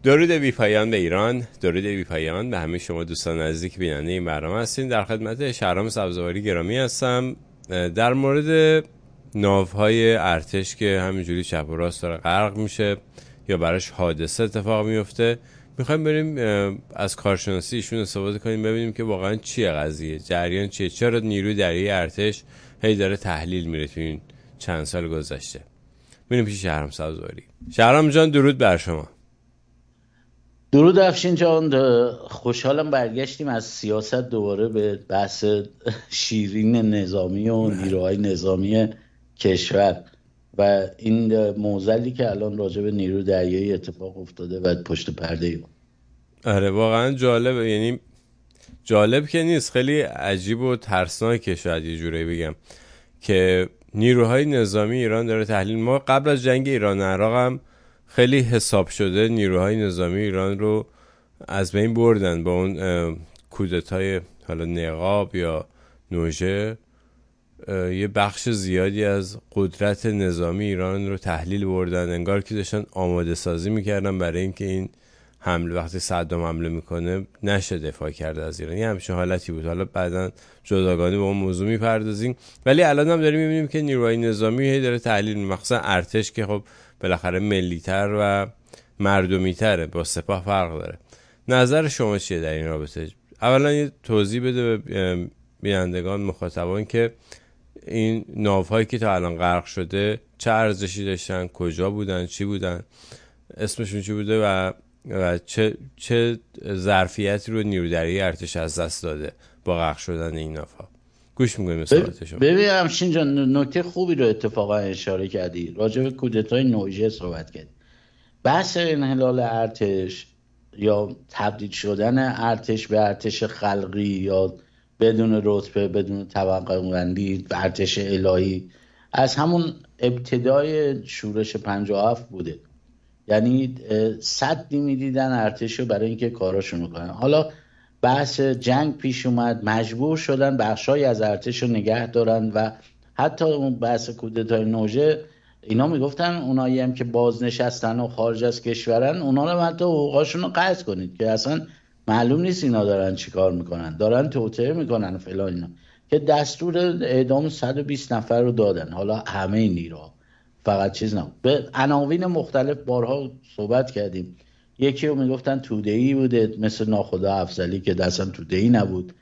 درود بی پایان به ایران، درود بی پایان به همه شما دوستان نزدیک بیننده این برنامه هستین. در خدمت شهرام سبزواری گرامی هستم. در مورد ناوهای ارتش که همینجوری چپ و راست داره غرق میشه یا براش حادثه اتفاق میفته، میخوایم بریم از کارشناسی ایشون استفاده کنیم، ببینیم که واقعا چیه قضیه، جریان چیه، چرا نیروی دریایی ارتش هی داره تحلیل میره تو این چند سال گذشته. میریم پیش شهرام سبزواری. شهرام جان، درود بر شما. درود افشین جان، خوشحالم برگشتیم از سیاست دوباره به بحث شیرین نظامی و نیروهای نظامی کشور و این معضلی که الان راجع به نیرو دریایی اتفاق افتاده و پشت پرده ایم. آره واقعا جالبه، یعنی جالب که نیست، خیلی عجیب و ترسناکه شاید یه جوری بگم که نیروهای نظامی ایران داره تحلیل. ما قبل از جنگ ایران و عراق هم خیلی حساب شده نیروهای نظامی ایران رو از بین بردن با اون کودتای حالا نقاب یا نوژه. یه بخش زیادی از قدرت نظامی ایران رو تحلیل بردن، انگار که داشتن آماده سازی میکردن برای اینکه این حمله، وقتی صدام حمله میکنه، نشه دفاع کرده از ایران. یه همچین حالتی بود. حالا بعداً جداگانه با اون موضوع میپردازیم، ولی الان هم داریم میبینیم که نیروهای نظامی هی داره تحلیل، مخصوصا ارتش که خب بالاخره ملی‌تر و مردمی‌تره، با سپاه فرق داره. نظر شما چیه در این رابطه؟ اولا یه توضیح بده به بینندگان مخاطبان که این ناوهایی که تا الان غرق شده چه ارزشی داشتن، کجا بودن، چی بودن، اسمشون چی بوده و چه ظرفیتی رو نیروی دریایی ارتش از دست داده با غرق شدن این ناوها. گوش می‌کنیم صحبت شما. ببین همشین جان، نکته خوبی رو اتفاقا اشاره کردی، راجع به کودتای نوژه صحبت کردی. بحث انحلال ارتش یا تبدیل شدن ارتش به ارتش خلقی یا بدون رتبه، بدون طبقه بندی به ارتش الهی از همون ابتدای شورش 57 بوده. یعنی صدی میدیدن ارتش رو برای اینکه کاراشونو کنن. حالا بحث جنگ پیش اومد، مجبور شدن بخشای از ارتش رو نگه دارن و حتی اون بحث کودتای نوژه اینا میگفتن اونایی هم که بازنشستن و خارج از کشورن، اونا رو حتی حقوقاشون رو قطع کنید که اصلا معلوم نیست اینا دارن چی کار میکنن، دارن توطئه میکنن فلان اینا، که دستور اعدام 120 نفر رو دادن. حالا همه نیروها، فقط چیز نه. به عناوین مختلف بارها صحبت کردیم. یکی رو میگفتن توده‌ای بوده، مثل ناخدا افضلی که اصلا توده‌ای نبود.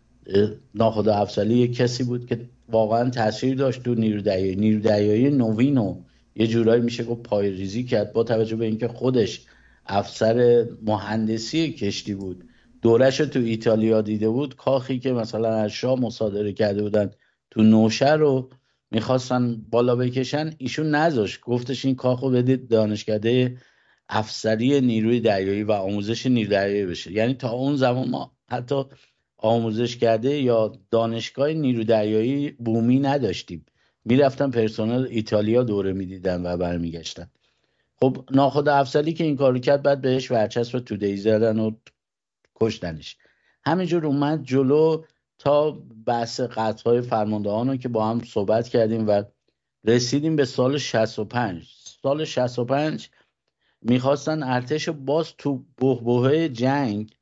ناخدا افضلی یک کسی بود که واقعا تاثیر داشت تو نیرو دریایی نوین و یه جورایی میشه گفت پایه‌ریزی کرد، با توجه به اینکه خودش افسر مهندسی کشتی بود، دورش رو تو ایتالیا دیده بود. کاخی که مثلا از شاه مصادره کرده بودن تو نوشه رو میخواستن بالا بکشن، ایشون نذاشت، گفتش این کاخو بدید دانشکده افسری نیروی دریایی و آموزش نیروی دریایی بشه. یعنی تا اون زمان ما حتی آموزش کرده یا دانشگاه نیروی دریایی بومی نداشتیم. میرفتن پرسنل ایتالیا دوره میدیدن و برمیگشتن. خب ناخدا افضلی که این کارو کرد، بعد بهش ورچسب توده‌ای زدن و کشتنش. همینجور اومد جلو تا بحث قتل‌های فرماندهان رو که با هم صحبت کردیم و رسیدیم به سال 65. سال 65 میخواستن ارتش باز تو بحبوحه جنگ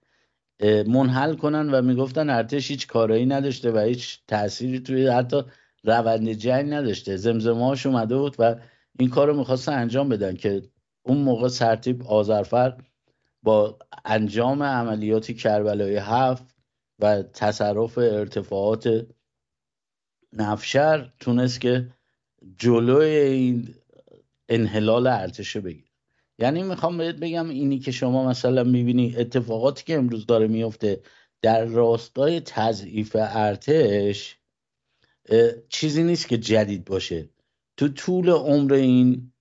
منحل کنن و میگفتن ارتش هیچ کارایی نداشته و هیچ تأثیری توی حتی روند جنگ نداشته. زمزمه‌هاش اومده بود و این کار رو میخواستن انجام بدن که اون موقع سرتیپ آذرفر با انجام عملیات کربلای 7 و تصرف ارتفاعات نفشر تونست که جلوی این انحلال ارتش بگیره. یعنی میخوام بهت بگم اینی که شما مثلا میبینی اتفاقاتی که امروز داره میفته در راستای تضعیف ارتش چیزی نیست که جدید باشه. تو طول عمر این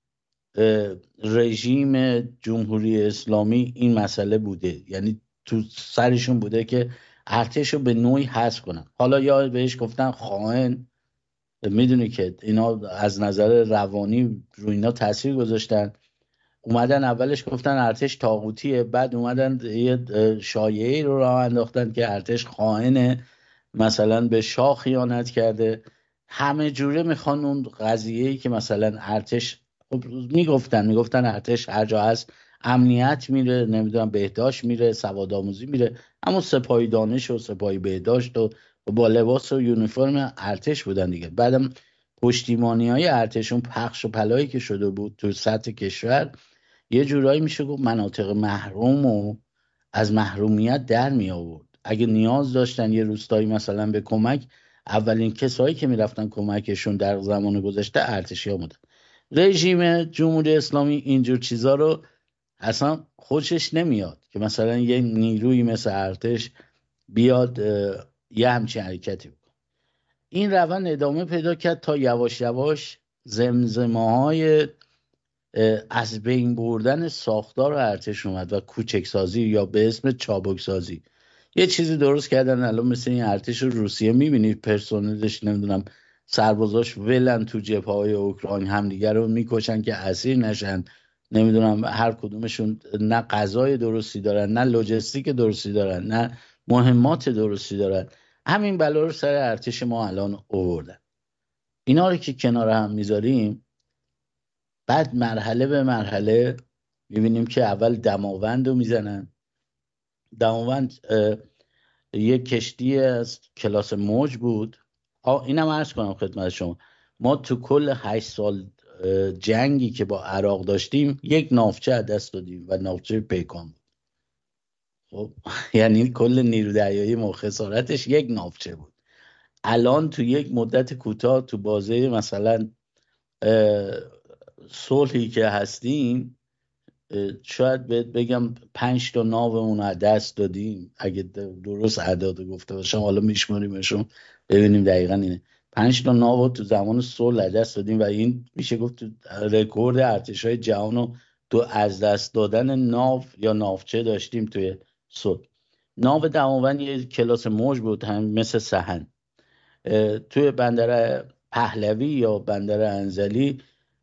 رژیم جمهوری اسلامی این مسئله بوده، یعنی تو سرشون بوده که ارتش رو به نوعی حذف کنن. حالا یا بهش گفتن خائن، میدونی که اینا از نظر روانی رو اینا تاثیر گذاشتن. اومدن اولش گفتن ارتش طاغوتیه، بعد اومدن یه شایعه‌ای رو راه انداختن که ارتش خائنه، مثلا به شاه خیانت کرده. همه جوره میخوان اون قضیه‌ای که مثلا ارتش، خب میگفتن ارتش هر جا هست امنیت میره، نمیدونم بهداشت میره، سواد آموزی میره، همون سپاهی دانش و سپاهی بهداشت و با لباس و یونیفرم ارتش بودن دیگه. بعدم پشتیبانی های ارتش، اون پخش و پلایی که شده بود تو سطح کشور، یه جورایی میشه گفت مناطق محروم و از محرومیت در می آورد. اگه نیاز داشتن یه روستایی مثلا به کمک، اولین کسایی که میرفتن کمکشون در زمان گذشته ارتشی ها بودن. رژیم جمهوری اسلامی اینجور چیزا رو اصلا خوشش نمیاد که مثلا یه نیروی مثل ارتش بیاد یه همچین حرکتی بکنه. این روند ادامه پیدا کرد تا یواش یواش زمزمه های از بین بردن ساختار ارتش اومد و کوچک سازی یا به اسم چابک سازی. یه چیزی درست کردن الان مثل این ارتش روسیه، میبینید پرسنلش نمیدونم سربازاش ولن تو جبهه های اوکراین همدیگه رو میکشن که اسیر نشن، نمیدونم هر کدومشون نه غذای درستی دارن، نه لوجستیک درستی دارن، نه مهمات درستی دارن. همین بلا رو سر ارتش ما الان آوردن. اینا رو که کنار هم میذاریم، بعد مرحله به مرحله میبینیم که اول دماوند رو میزنن. دماوند یک کشتی از کلاس موج بود. اینم عرض کنم خدمت شما، ما تو کل 8 سال جنگی که با عراق داشتیم یک ناوچه از دست دادیم و ناوچه پیکان بود. خب یعنی کل نیرو دریایی ما خسارتش یک ناوچه بود. الان تو یک مدت کوتاه تو بازه مثلا صلحی که هستیم، شاید بهت بگم 5 تا ناومون از دست دادیم، اگه درست اعداد گفته باشم، حالا میشماریمشون ببینیم دقیقا اینه. 5 تا ناو تو زمان صلح از دست دادیم و این میشه گفت تو رکورد ارتش‌های جهان رو تو از دست دادن ناو یا ناوچه داشتیم توی صلح. ناو دماوند یه کلاس موج بود، هم مثل سحن، توی بندر پهلوی یا بندر انزلی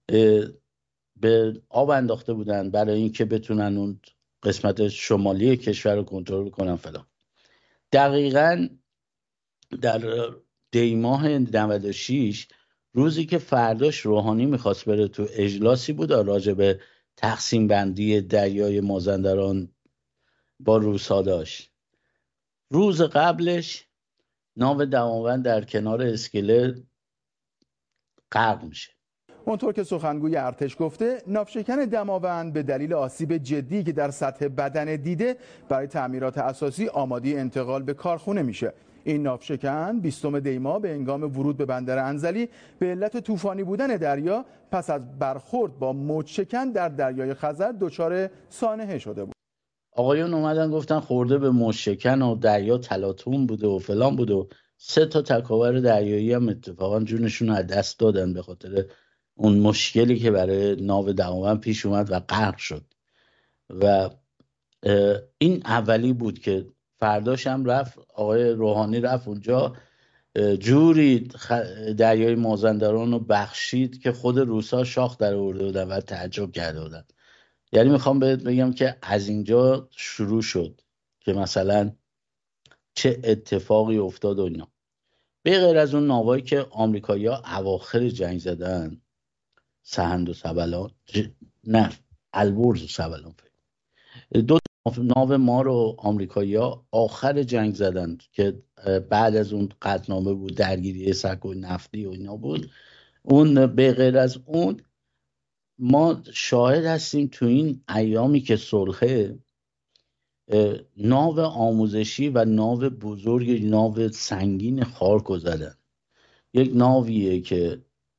به آب انداخته بودن برای اینکه بتونن اون قسمت شمالی کشور رو کنترل کنن فلان. دقیقاً در دیماه 96 روزی که فرداش روحانی میخواست بره تو اجلاسی بود راجع به تقسیم بندی دریای مازندران با روسا داشت، روز قبلش ناو دماوند در کنار اسکله غرق میشه. اونطور که سخنگوی ارتش گفته، ناوشکن دماوند به دلیل آسیب جدی که در سطح بدن دیده برای تعمیرات اساسی آماده انتقال به کارخونه میشه. این ناوشکن 20 دی‌ماه به هنگام ورود به بندر انزلی به علت طوفانی بودن دریا پس از برخورد با موج‌شکن در دریای خزر دچار سانحه شده بود. آقایون اومدن گفتن خورده به موج‌شکن و دریا تلاطم بوده و فلان بوده و 3 تا تکاور دریایی هم اتفاقا جونشون رو از دست دادن به خاطر اون مشکلی که برای ناو دماوند پیش اومد و غرق شد. و این اولی بود که فرداش هم رفت آقای روحانی رفت اونجا، جوری دریای مازندران رو بخشید که خود روسا شاخ در آورده بودن و تعجب کرده بودن. یعنی میخوام بهت بگم که از اینجا شروع شد که مثلا چه اتفاقی افتاد و اینا. به غیر از اون ناوایی که آمریکایی‌ها اواخر جنگ زدن، سهند و سبلان، نه البرز و سبلان، دو ناو ما رو آمریکایی‌ها آخر جنگ زدن که بعد از اون قطعنامه بود، درگیری سکوی نفتی و اینا بود. اون به غیر از اون ما شاهد هستیم تو این ایامی که صلحه، ناو آموزشی و ناو بزرگ، ناو سنگین خارکو زدن. یک ناویه که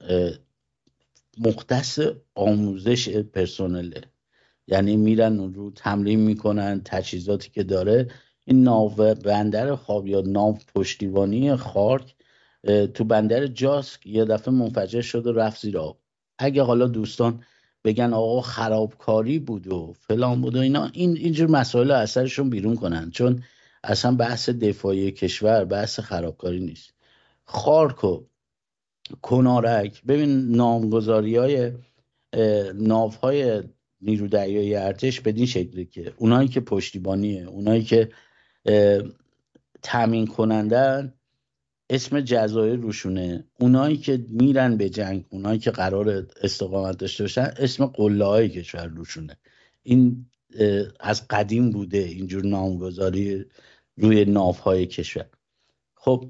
مختص آموزش پرسنله، یعنی میرن اون رو تمرین میکنن، تجهیزاتی که داره. این ناو بندر خواب یا ناو پشتیبانی خارک تو بندر جاسک یه دفعه منفجر شد و رفت زیر آب. اگه حالا دوستان بگن آقا خرابکاری بود و فلان بود و اینا، اینجور مسائل اثرشون بیرون کنن، چون اصلا بحث دفاعی کشور بحث خرابکاری نیست. خارک و کنارک، ببین نامگذاری های ناوهای نیرو دریایی ارتش بدین شکلی که اونایی که پشتیبانیه، اونایی که تامین کنندن اسم جزایر روشونه، اونایی که میرن به جنگ، اونایی که قرار استقامت داشته باشن اسم قله‌های کشور روشونه. این از قدیم بوده اینجور نامگذاری روی ناوهای کشور. خب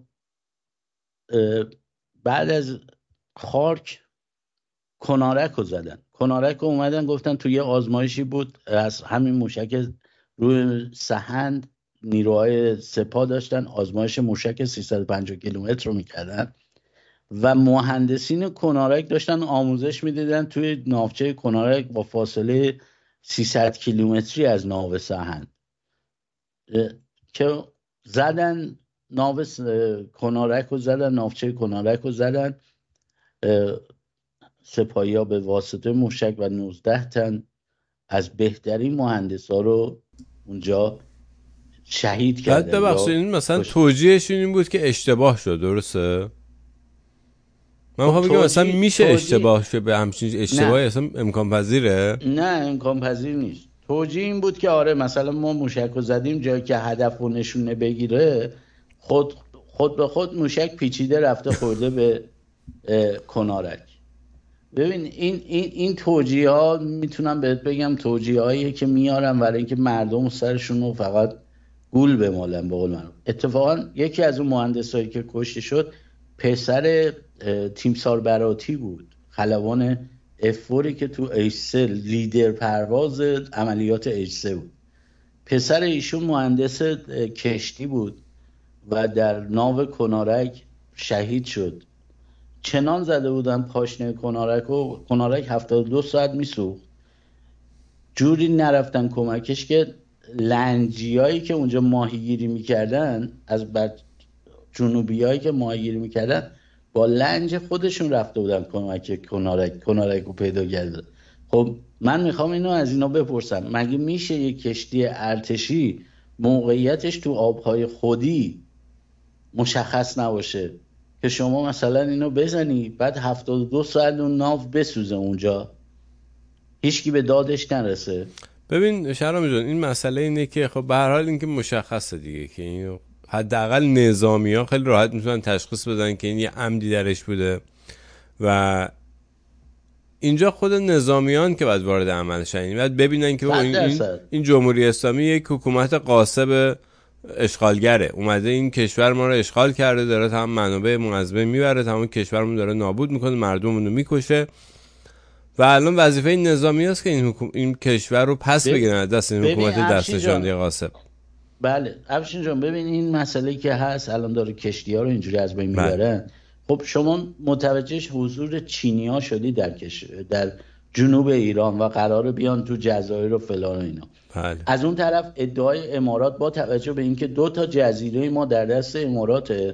بعد از خارک کنارک رو زدن. کنارک رو اومدن گفتن توی یه آزمایشی بود از همین موشک روی سهند، نیروهای سپاه داشتن آزمایش موشک 350 کیلومتر رو میکردن و مهندسین کنارک داشتن آموزش میدیدن توی ناوچه کنارک با فاصله 300 کیلومتری از ناو سهند که زدن ناو کنارک رو زدن، ناوچه کنارک رو زدن. سپاهی ها به واسطه موشک و 19 تن از بهترین مهندس ها رو اونجا شهید کردن. بعد ببخشید این مثلا توجیهش این بود که اشتباه شد، درسته؟ من میخوام بگم مثلا میشه اشتباه شه به همچین اشتباهی اصلا امکان پذیره؟ نه امکان پذیر نیست. توجیه این بود که آره مثلا ما موشک رو زدیم جایی که هدف رو نشونه بگیره خود به خود موشک پیچیده رفته خورده به کنارک. ببین این توجیه ها میتونم بهت بگم توجیه هایی که میارن برای اینکه مردم سرشون رو فقط گول بمالن به قول من. اتفاقا یکی از اون مهندسایی که کشته شد پسر تیمسار براتی بود، خلبان افوری که تو H3 لیدر پرواز عملیات H3 بود. پسر ایشون مهندس کشتی بود و در ناو کنارک شهید شد. چنان زده بودن پاشنه کنارک و کنارک 72 ساعت میسوخت، جوری نرفتن کمکش که لنجیایی که اونجا ماهیگیری میکردن از جنوبیایی که ماهیگیری میکردن با لنج خودشون رفته بودن کمک کنارک رو پیدا کرده. خب من میخوام اینو از اینا بپرسم، مگه میشه یک کشتی ارتشی موقعیتش تو آبهای خودی مشخص نباشه که شما مثلا اینو بزنی بعد 72 ساعت اون ناو بسوزه اونجا هیچکی به دادش نرسه؟ ببین شهرام جان این مسئله اینه که خب به هر حال این که مشخصه دیگه که اینو حداقل نظامیان خیلی راحت میتونن تشخیص بدن که این یه عمدی درش بوده و اینجا خود نظامیان که باید وارد عمل شن، باید ببینن که این جمهوری اسلامی یک حکومت غاصب اشغالگره، اومده این کشور ما رو اشغال کرده، داره تمام منابع ما از بین میبره، تمام کشورمون داره نابود میکنه، مردممون رو میکشه و الان وظیفه این نظامی است که این کشور رو پس بگیرن از دست این حکومت دستشانده غاصب. بله افشین جان ببین این مسئله که هست الان داره کشتی‌ها رو اینجوری از بین میبرن. خب شما متوجه حضور چینی‌ها شدی در جنوب ایران و قراره بیان تو جزایر و فلان و اینا. بله. از اون طرف ادعای امارات با توجه به اینکه 2 تا جزیره ما در دست امارات،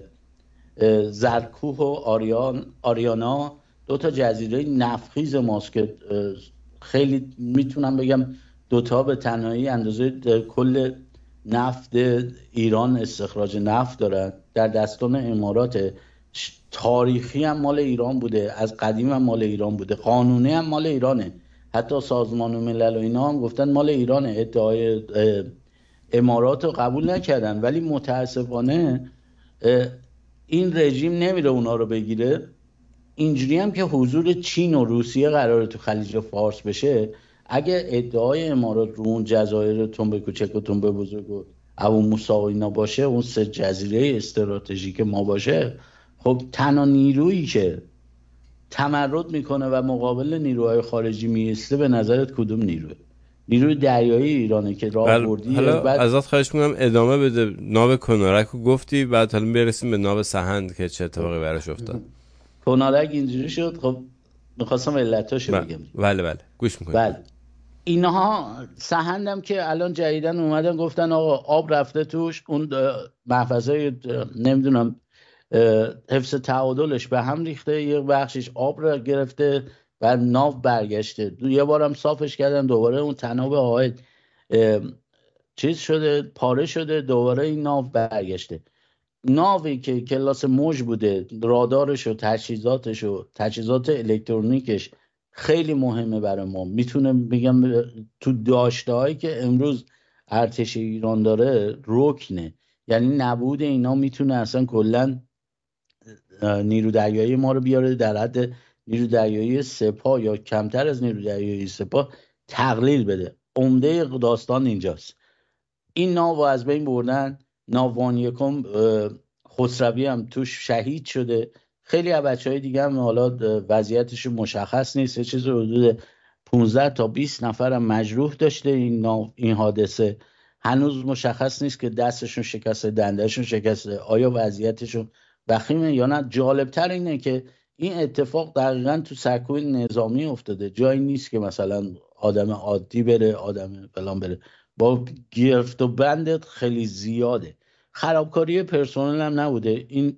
زرکوه و آریانا 2 تا جزیره نفتخیز ماست که خیلی میتونم بگم 2 تا به تنهایی اندازه کل نفت ایران استخراج نفت دارن، در دستان امارات. تاریخی هم مال ایران بوده، از قدیم هم مال ایران بوده، قانونی هم مال ایرانه، حتی سازمان ملل و اینا هم گفتن مال ایرانه. ادعای امارات رو قبول نکردن ولی متاسفانه این رژیم نمیره اونا رو بگیره. اینجوری هم که حضور چین و روسیه قراره تو خلیج فارس بشه، اگه ادعای امارات رو اون جزایر تنبه کوچک و تنبه بزرگ و ابو موسی و اینا باشه، اون 3 جزیره استراتژیک ما باشه، خب تنها نیرویی که تمرد میکنه و مقابل نیروهای خارجی میسته به نظرت کدوم نیروه؟ نیروی دریایی ایرانه که راه بردی. حالا ازت خواهش میکنم ادامه بده. ناو کنارک رو گفتی، بعد حالا برسیم به ناو سهند که چه اتفاقی براش افتاد. کنارک اینجوری شد. خب میخواستم علتاشو بگم. بله گوش میکنم. بله اینها سهندم که الان جدیدن اومدن گفتن آقا آب رفته توش، اون محفظه نمیدونم حفظ تعادلش به هم ریخته، یه بخشش آب را گرفته و ناو برگشته. یه بارم صافش کردن دوباره اون تناب حائط چیز شده، پاره شده، دوباره این ناو برگشته. ناوی که کلاس موج بوده، رادارش و تجهیزاتش و تجهیزات الکترونیکش خیلی مهمه برای ما، میتونه بگم تو داشته‌هایی که امروز ارتش ایران داره رکنه، یعنی نبود اینا میتونه اصلا کلا نیرو دریایی ما رو بیاره در حد نیرو دریایی سپاه یا کمتر از نیرو دریایی سپاه تقلیل بده. عمده داستان اینجاست. این ناو از بین بردن. ناوان یکم خسروی هم توش شهید شده. خیلی از بچهای دیگه هم حالا وضعیتش مشخص نیست، یه چیز حدود 15 تا 20 نفر هم مجروح داشته این حادثه. هنوز مشخص نیست که دستشون شکسته، دندهشون شکسته، آیا وضعیتشون وخیمه یا نه. جالبتر اینه که این اتفاق دقیقا تو سکوی نظامی افتاده، جایی نیست که مثلا آدم عادی بره، آدم فلان بره. با گرفت و بند خیلی زیاده. خرابکاری پرسنل هم نبوده. این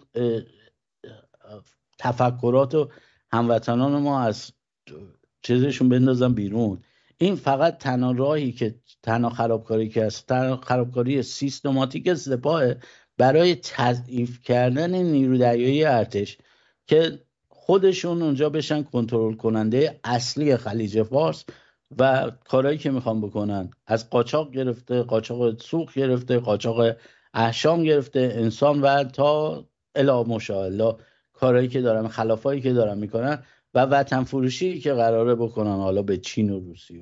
تفکرات و هموطنان ما از چیزشون بندازن بیرون. این فقط تنها راهی که تنها خرابکاری که هست، تنها خرابکاری سیستماتیک سپاه برای تضعیف کردن نیرو دریایی ارتش که خودشون اونجا بشن کنترل کننده اصلی خلیج فارس و کارهایی که میخوان بکنن، از قاچاق گرفته، قاچاق سوخت گرفته، قاچاق احشام گرفته، انسان و تا الی ماشاءالله کارهایی که دارن، خلافایی که دارن میکنن و وطن فروشی که قراره بکنن حالا به چین و روسیه.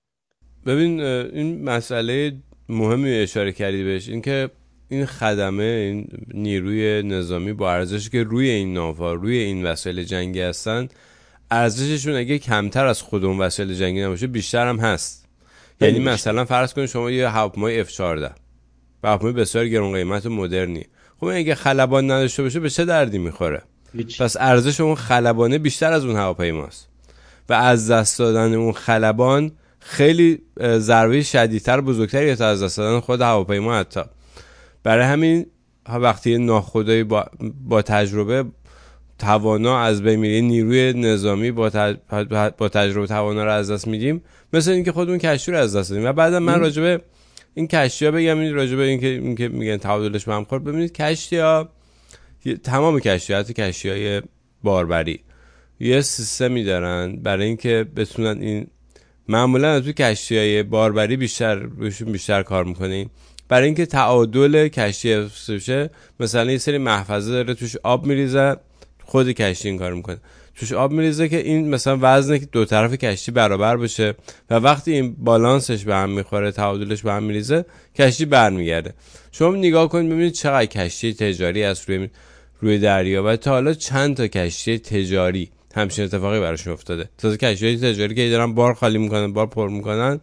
ببین این مسئله مهمی اشاره کردی بهش، این که این خدمه، این نیروی نظامی با ارزشی که روی این ناوها، روی این وسایل جنگی هستن، ارزششون اگه کمتر از خود اون وسایل جنگی نباشه بیشتر هم هست. یعنی مثلا فرض کنید شما یه هواپیمای F14، هواپیمای بسیار گران قیمت و مدرنی، خب اگه خلبان نداشته باشه به چه دردی میخوره؟ پس ارزش اون خلبانه بیشتر از اون هواپیماست و از دست دادن اون خلبان خیلی ضربه شدیدتر، بزرگتری تا از دست دادن خود هواپیما حتی. برای همین وقتی ناخدایی با تجربه توانا از بین میره، نیروی نظامی با تجربه توانا رو از دست میدیم، مثل اینکه خودمون کشتی رو از دست دادیم. و بعدا من راجبه این کشتی‌ها بگم، راجبه این که میگن تعادلش به هم خورد. ببینید کشتی‌ها، تمام کشتی‌ها، حتی کشتی‌های باربری، یه سیستمی دارن برای اینکه بتونن این، معمولا از توی کشتی‌های باربری بیشتر کار میکنین برای اینکه تعادل کشتی حفظ بشه. مثلا یه سری محفظه داره توش آب میریزه، خود کشتی این کار میکنه، توش آب میریزه که این مثلا وزن دو طرف کشتی برابر بشه و وقتی این بالانسش به هم میخوره، تعادلش به هم میریزه، کشتی برمیگرده. شما نگاه کنید ببینید چقدر کشتی تجاری هست روی دریا و تا حالا چند تا کشتی تجاری همچین اتفاقی براشون افتاده. تازه کشتی تجاری که دارن بار خالی میکنن، بار پر میکنن،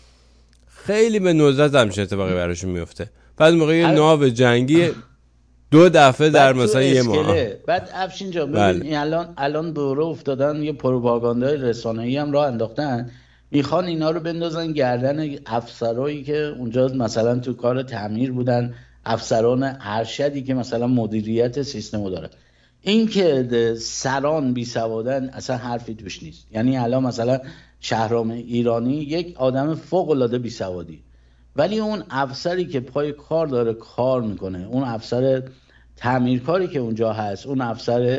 خیلی به ندرت همچین اتفاقی براشون میفته. بعد موقع یه ناو جنگی 2 دفعه در مثلا یه ماه. بعد افشین جان ببین الان دوره افتادن، یه پروپاگاندای رسانه‌ای هم راه انداختن، میخوان اینا رو بندازن گردن افسرایی که اونجا مثلا تو کار تعمیر بودن، افسران ارشدی که مثلا مدیریت سیستمو داره. این که سران بی سوادن اصلا حرفی توش نیست. یعنی الان مثلا شهرام ایرانی یک آدم فوق العاده بی سوادی، ولی اون افسری که پای کار داره کار میکنه، اون افسر تعمیرکاری که اونجا هست، اون افسر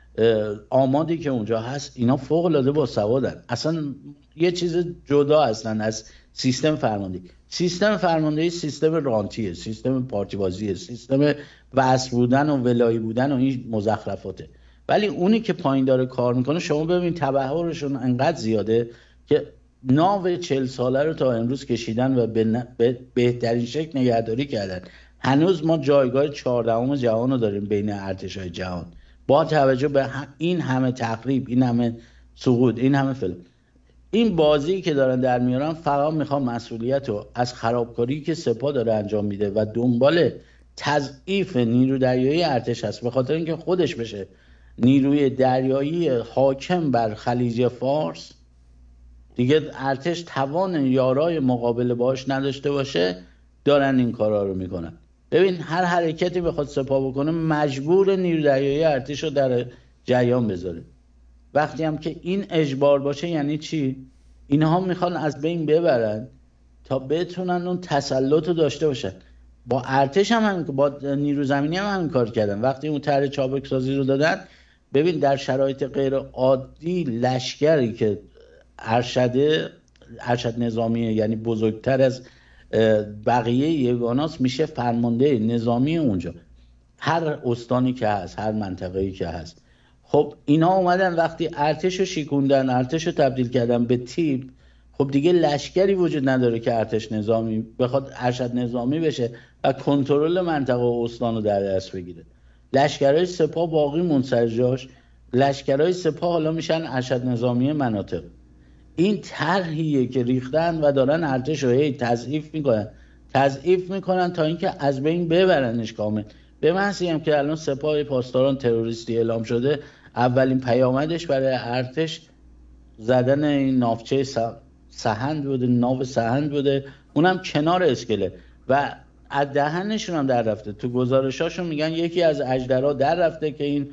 آمادی که اونجا هست، اینا فوق العاده با سوادن. اصلا یه چیز جدا هستن از سیستم فرماندهی. سیستم فرماندهی سیستم رانتیه، سیستم پارتی بازیه، سیستم وصل بودن و ولایی بودن و این مزخرفاته. ولی اونی که پایین داره کار میکنه، شما ببین تبحرشون انقدر زیاده که ناو 40 ساله رو تا امروز کشیدن و به بهترین شکل نگهداری کردن. هنوز ما جایگاه 14ام جهان رو داریم بین ارتش‌های جهان، با توجه به این همه تخریب، این همه سقوط، این همه فلان. این بازی که دارن در میارن فقط میخوام مسئولیت رو از خرابکاری که سپاه داره انجام میده و دنبال تضعیف نیرو دریایی ارتش هست، به خاطر اینکه خودش بشه نیروی دریایی حاکم بر خلیج فارس، دیگه ارتش توان یارای مقابله باش نداشته باشه، دارن این کارا رو میکنن. ببین هر حرکتی بخواد سپاه بکنه مجبور نیرو دریایی ارتش رو در جریان بذاره. وقتی هم که این اجبار باشه یعنی چی؟ اینها میخوان از بین ببرن تا بتونن اون تسلط رو داشته باشن. با ارتش هم همین، با نیرو زمینی هم همین کار کردن. وقتی اون طرح چابک سازی رو دادن، ببین در شرایط غیر عادی لشکری که ارشد نظامیه، یعنی بزرگتر از بقیه یگاناست، میشه فرمانده نظامی اونجا، هر استانی که هست، هر منطقه‌ای که هست. خب اینا اومدن وقتی ارتش رو شیکوندن، ارتش رو تبدیل کردن به تیپ، خب دیگه لشکری وجود نداره که ارتش نظامی بخواد ارشد نظامی بشه و کنترل منطقه و استان رو در دست بگیره. لشکرهای سپاه باقی منسجاش، لشکرهای سپاه حالا میشن ارشد نظامی مناطق. این طرحیه که ریختن و دارن ارتش رو تضعیف میکنن تا اینکه از بین ببرنش کامل. به محضی هم که الان سپاه پاسداران تروریستی اعلام شده، اولین پیامدش برای ارتش زدن این ناوچه سهند بوده، ناو سهند بوده، اونم کنار اسکله و از دهنشون هم در رفته. تو گزارشاشون میگن یکی از اژدرها در رفته که این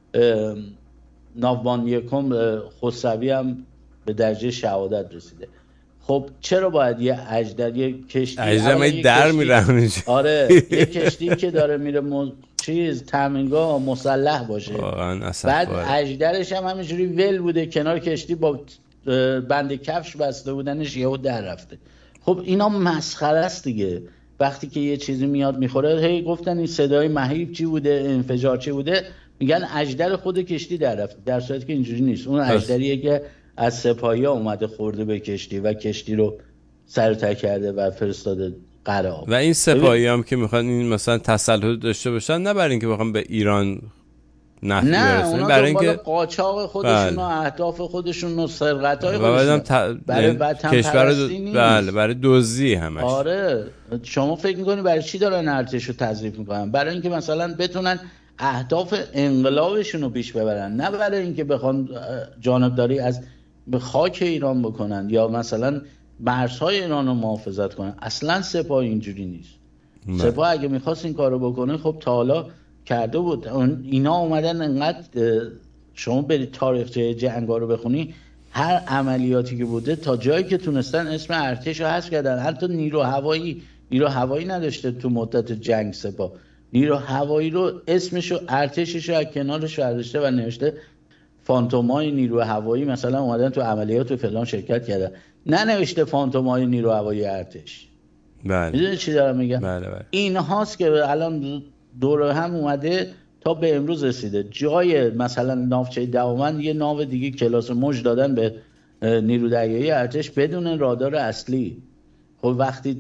ناوبان یکم خسروی هم به درجه شهادت رسیده. خب چرا باید یه اژدر، یه کشتی در میرن؟ آره یه کشتی که داره میره تامینگاه مسلح باشه، بعد اژدرش هم همینجوری ول بوده کنار کشتی با بند کفش بسته بودنش، یهو در رفته. خب اینا مسخره است دیگه. وقتی که یه چیزی میاد میخوره، هی گفتن این صدای مهیب چی بوده، انفجار چی بوده، میگن اژدر خود کشتی در رفته، در صورتی که اینجوری نیست. اون اژدریه که از سپاهی ها اومده خورده به کشتی و کشتی رو سر تا کرده و فرستاده قره آب. و این سپاهی هم که میخوان این مثلا تسلط داشته باشن، نه برای اینکه بخوام به ایران نفتی برسونن، برای اینکه قاچاق خودشون و اهداف خودشون و سرقت‌های خودشون برای وطن پرستی نیست. بله، برای دزدی همش. آره شما فکر می‌کنی برای چی دارن ارتش رو تضعیف می‌کنن؟ برای اینکه مثلا بتونن اهداف انقلابشون رو پیش ببرن، نه برای اینکه بخوان جانبداری از خاک ایران بکنن یا مثلا مرزهای ایران رو محافظت کنن. اصلا سپاه اینجوری نیست. سپاه اگه می‌خواست این کارو بکنه، خب تا حالا کرده بود. اینا اومدن انقدر، شما برید تاریخچه جنگا رو بخونی، هر عملیاتی که بوده تا جایی که تونستن اسم ارتش رو حذف کردن. حتی نیرو هوایی نداشته تو مدت جنگ سپاه. نیرو هوایی رو اسمش رو ارتشش رو از کنارش برداشته و نوشته فانتومای نیرو هوایی، مثلا اومدن تو عملیات و فلان شرکت کردن، نه نوشته فانتومای نیرو هوایی ارتش. بله. میدونی چی دارم میگم؟ بله. این هاست که الان دور هم اومده تا به امروز رسیده. جای مثلا ناوچه دماوند یه ناو دیگه کلاس موج دادن به نیرو دریایی ارتش بدون رادار اصلی. خب وقتی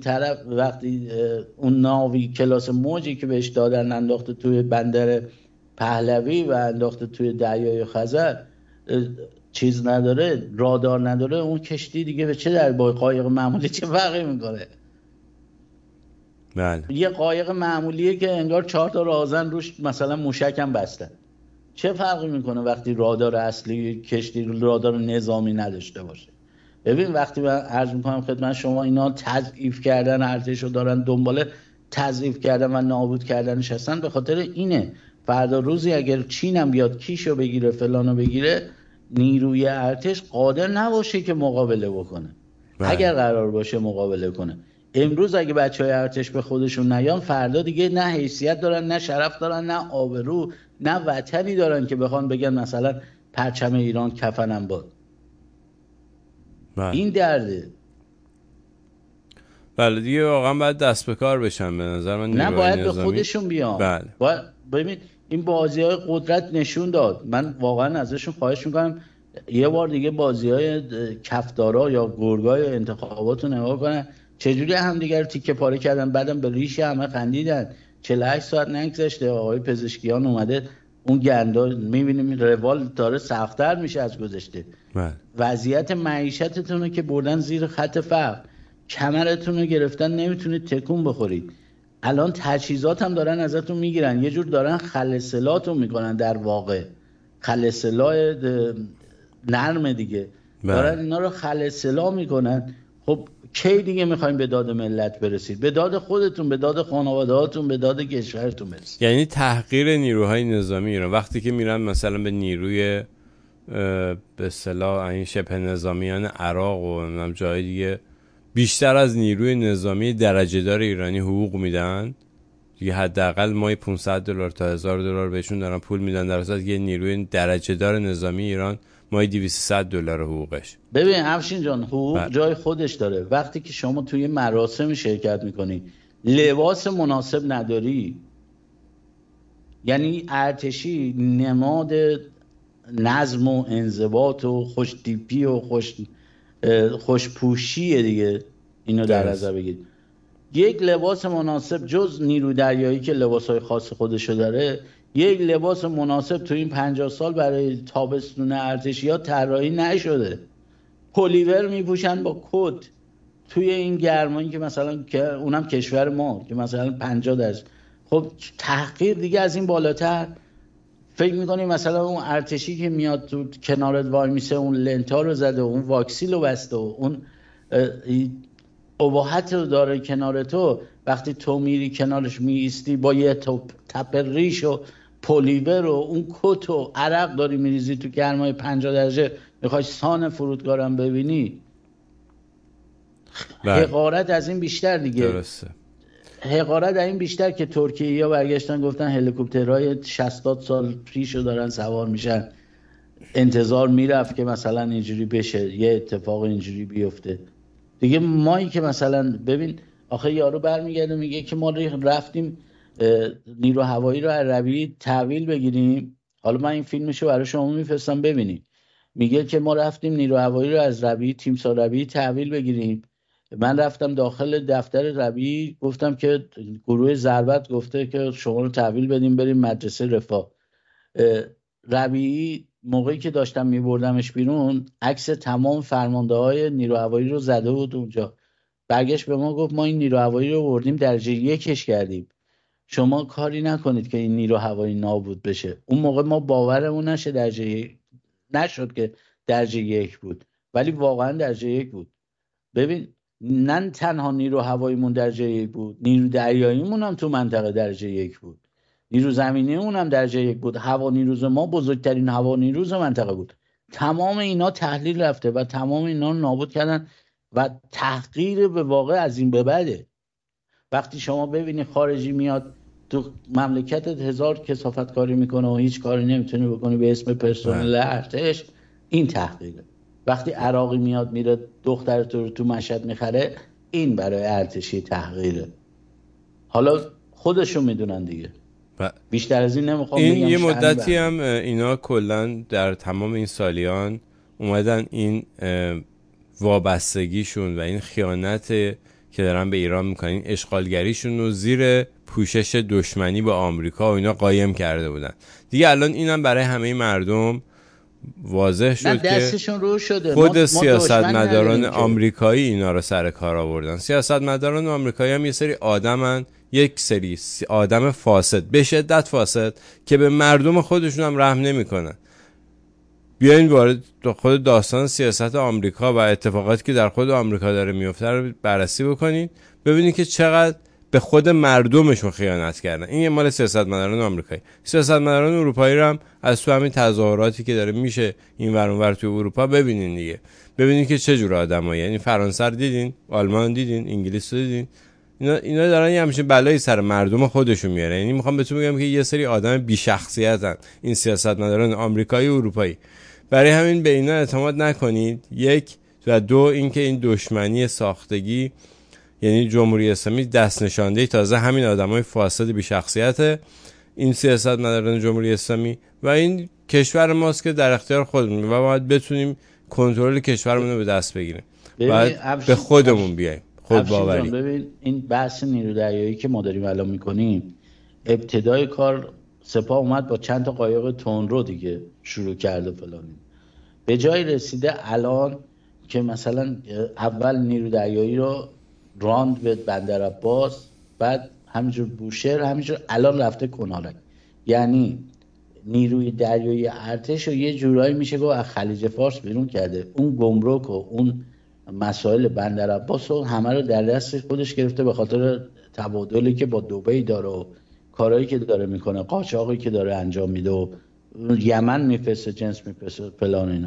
اون ناوی کلاس موجی که بهش دادن انداخته توی بندر پهلوی و انداخته توی دریای خزر، چیز نداره، رادار نداره، اون کشتی دیگه به چه در با قایق معمولی چه فرقی میکنه؟ بله. یه قایق معمولیه که انگار 4 تا رازن روش مثلا موشک هم بستن. چه فرقی میکنه وقتی رادار اصلی کشتی رادار نظامی نداشته باشه؟ ببین وقتی من عرض میکنم خدمت شما اینا تضعیف کردن ارتش رو دارن دنبال تضعیف کردن و نابود کردنش هستن، به خاطر اینه. فردا روزی اگر چین هم بیاد کیشو بگیره فلانو بگیره، نیروی ارتش قادر نباشه که مقابله بکنه. اگر قرار باشه مقابله کنه، امروز اگه بچهای ارتش به خودشون نیان، فردا دیگه نه حیثیت دارن، نه شرف دارن، نه آبرو، نه وطنی دارن که بخوان بگن مثلا پرچم ایران کفنم باد. این درده. بله دیگه، واقعا باید دست به کار بشن به نظر من. نه باید به خودشون بیان. بله. ببین این بازی‌های قدرت نشون داد. من واقعا ازشون خواهش میکنم یه بار دیگه بازی‌های کفدارا یا گرگای انتخابات رو نگاه کنن، چجوری همدیگه رو تیکه پاره کردن، بعدم به ریش همه خندیدن. 48 ساعت نگذشته آقای پزشکیان اومده اون گندا، میبینیم روال داره سخت‌تر میشه از گذشته. وضعیت معیشتتون رو که بردن زیر خط فقر، کمرتون رو گرفتن، نمیتونید تکون بخورید. الان تجهیزات هم دارن ازتون میگیرن، یه جور دارن خلسلاتون میکنن، در واقع خلسلا نرم دیگه. دارن اینا رو خلسلا میکنن. خب کی دیگه میخوایم به داد ملت برسید؟ به داد خودتون، به داد خانواده‌هاتون، به داد کشورتون برسید. یعنی تحقیر نیروهای نظامی ایران وقتی که میرن مثلا به نیروی به اصطلاح این شبه نظامیان عراق و جای دیگه بیشتر از نیروی نظامی درجه دار ایرانی حقوق میدن دیگه، حداقل ماهی $500 تا $1000 بهشون دارن پول میدن، در اصل یه نیروی درجه دار نظامی ایران ماهی $200 حقوقش. ببین افشین جان، حقوق جای خودش داره. وقتی که شما توی مراسم شرکت میکنی لباس مناسب نداری، یعنی ارتشی نماد نظم و انضباط و خوش تیپی و خوش خوشپوشیه دیگه، اینو در نظر بگید. یک لباس مناسب جز نیرو دریایی که لباسهای خاص خودشو داره، یک لباس مناسب تو این 50 سال برای تابستون ارتشی‌ها طراحی نشده. پلیور میپوشن با کت توی این گرمایی که مثلا که اونم کشور ما که مثلا 50 درجه. خب تحقیر دیگه از این بالاتر. فکر میکنی مثلا اون ارتشی که میاد تو کنارت وای میسه، اون لنتا رو زده، اون واکسیل رو بسته، اون اباحت رو داره کنار تو، وقتی تو میری کنارش میایستی با یه تپ ریش و پلیور و اون کت و عرق داری میریزی تو گرمای 50 درجه، میخوای سان فرودگارم ببینی؟ حقارت از این بیشتر دیگه. درسته. حقارت از این بیشتر که ترکیه‌ها برگشتن گفتن هلیکوپترهای 60 سال پیشو دارن سوار میشن. انتظار میرفت که مثلا اینجوری بشه، یه اتفاق اینجوری بیفته دیگه. مایی که مثلا ببین آخه یارو برمیگرده میگه که ما رفتیم نیرو هوایی رو از ربیعی تحویل بگیریم. حالا من این فیلمشو برای شما میفرستم ببینید. میگه که ما رفتیم نیرو هوایی رو از ربیعی، تیمسار ربیعی تحویل بگیریم. من رفتم داخل دفتر ربیعی گفتم که گروه ضربت گفته که شما رو تحویل بدیم بریم مدرسه رفاه. ربیعی موقعی که داشتم میبردمش بیرون عکس تمام فرمانده‌های نیرو هوایی رو زده بود اونجا. برگشت به ما گفت ما این نیرو هوایی رو بردیم درجه 1 کردیم، شما کاری نکنید که این نیرو هوایی نابود بشه. اون موقع ما باورمون نشه درجه نشد که درجه 1 بود، ولی واقعا درجه 1 بود. ببین نه تنها نیرو هواییمون درجه 1 بود، نیرو دریاییمون هم تو منطقه درجه 1 بود، نیرو زمینیمون هم درجه 1 بود. هوا نیروز ما بزرگترین هوا نیروز منطقه بود. تمام اینا تحلیل رفته و تمام اینا رو نابود کردن و تحقیر به واقع از این به بعده. وقتی شما ببینی خارجی میاد تو مملکتت 1000 کثافت کاری میکنه و هیچ کاری نمیتونی بکنی به اسم پرسنل ارتش، این تحقیره. وقتی عراقی میاد میره دختر تو مشهد میخره، این برای ارتشی تحقیره. حالا خودشون میدونن دیگه. بیشتر از این نمیخوام بگم. این یه مدتی هم اینا کلن در تمام این سالیان اومدن این وابستگیشون و این خیانت که دارن به ایران میکنن، اشغالگریشون رو زیر پوشش دشمنی با آمریکا و اینا قایم کرده بودن دیگه. الان اینم برای همه مردم واضح شد که خود سیاستمداران آمریکایی اینا رو سر کار آوردن. سیاستمداران آمریکایی هم یه سری آدمن، یک سری آدم فاسد، به شدت فاسد، که به مردم خودشون هم رحم نمیکنن. بیاین وارد خود داستان سیاست آمریکا و اتفاقاتی که در خود آمریکا داره میفته رو بررسی بکنید، ببینید که چقدر به خود مردمشون خیانت کردن. این یه مال سیاستمداران آمریکایی. سیاستمداران اروپایی رو هم از تو همین تظاهراتی که داره میشه این ور اون ور توی اروپا ببینین دیگه، ببینید که چه جور آدمایی. یعنی فرانسه رو دیدین، آلمان دیدین، انگلیس رو دیدین، اینا دارن یه همچین بلایی سر مردم خودشون میاره. یعنی میخوام بهتون بگم که یه سری آدم بی شخصیتن این سیاستمداران آمریکایی و اروپایی. برای همین به اینا اعتماد نکنید. یک و دو، اینکه این دشمنی ساختگی، یعنی جمهوری اسلامی دست نشانده تازه همین آدمای فاسد بی شخصیت این سیاستمداران جمهوری اسلامی و این کشور ماست که در اختیار خودمون و باید بتونیم کنترل کشورمون رو به دست بگیریم. باید به خودمون بیایم، خود باوری. ببین این بحث نیرو دریایی که ما داریم الان میکنیم، ابتدای کار سپاه اومد با چند تا قایق تندرو دیگه شروع کرده فلانی، به جای رسیده الان که مثلا اول نیرو دریایی رو راند به بندر عباس، بعد همینجور بوشهر، همینجور الان رفته کنارک. یعنی نیروی دریایی ارتش رو یه جورایی میشه گفت از خلیج فارس بیرون کرده. اون گمرک و اون مسائل بندر عباس رو همه رو در دست خودش گرفته به خاطر تبادلی که با دبی داره و کارهایی که داره میکنه، قاچاقی که داره انجام میده و یمن میفرسته، جنس میفرسته فلان اینا.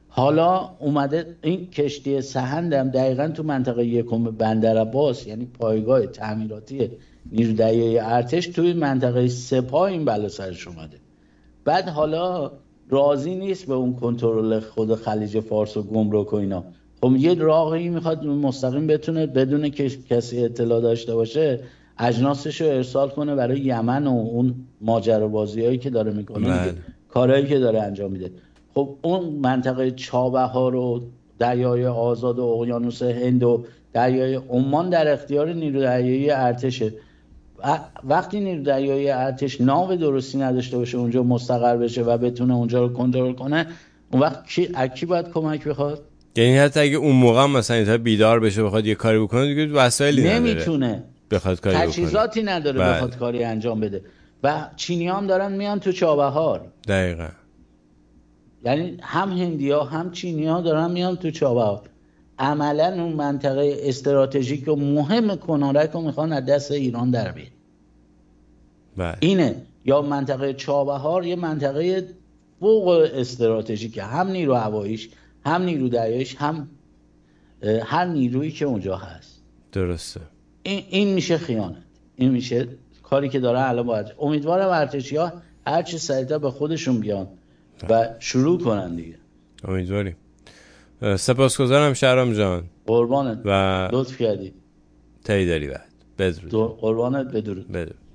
حالا اومده این کشتی سهند هم دقیقاً تو منطقه یکم بندر عباس، یعنی پایگاه تعمیراتی نیروی دریایی ارتش، توی منطقه سپاه این بلا سرش اومده. بعد حالا راضی نیست به اون کنترل خود خلیج فارس و گمرک و اینا. خب یه راهی میخواد مستقیم بتونه بدون که کسی اطلاع داشته باشه اجناسش رو ارسال کنه برای یمن و اون ماجرابازیایی که داره میکنه، کارهایی که داره انجام میده. خب اون منطقه چابهار و دریای آزاد و اقیانوس هند و دریای عمان در اختیار نیروی دریایی ارتشه. وقتی نیروی دریایی ارتش ناو درستی نداشته باشه اونجا مستقر بشه و بتونه اونجا رو کنترل کنه، اون وقت کی باید کمک بخواد؟ یعنی حتی اگه اون موقع مثلا اینطور بیدار بشه بخواد یه کاری بکنه دیگه وسایلی نداره، نمیتونه بخواد کاری بکنه، تجهیزاتی نداره بخواد کاری انجام بده. و چینی هم دارن میان تو چابهار. دقیقاً. یعنی هم هندیا هم چینی ها دارن میان تو چابهار. عملا اون منطقه استراتژیک و مهم کنارک رو میخوان از دست ایران در بیارن. اینه، یا منطقه چابهار یه منطقه فوق استراتژیکه، هم نیرو هواییش هم نیرو دریاییش هم هر نیرویی که اونجا هست. درسته. این میشه خیانت، این میشه کاری که داره الان باید. امیدوارم ارتشی‌ها هر چه سریعتر به خودشون بیان و شروع کنن دیگه. امیدواریم. سپاسگزارم شهرام جان. قربانت و لطف کردی. تایی داری بعد. بدرود. قربانت بدرود.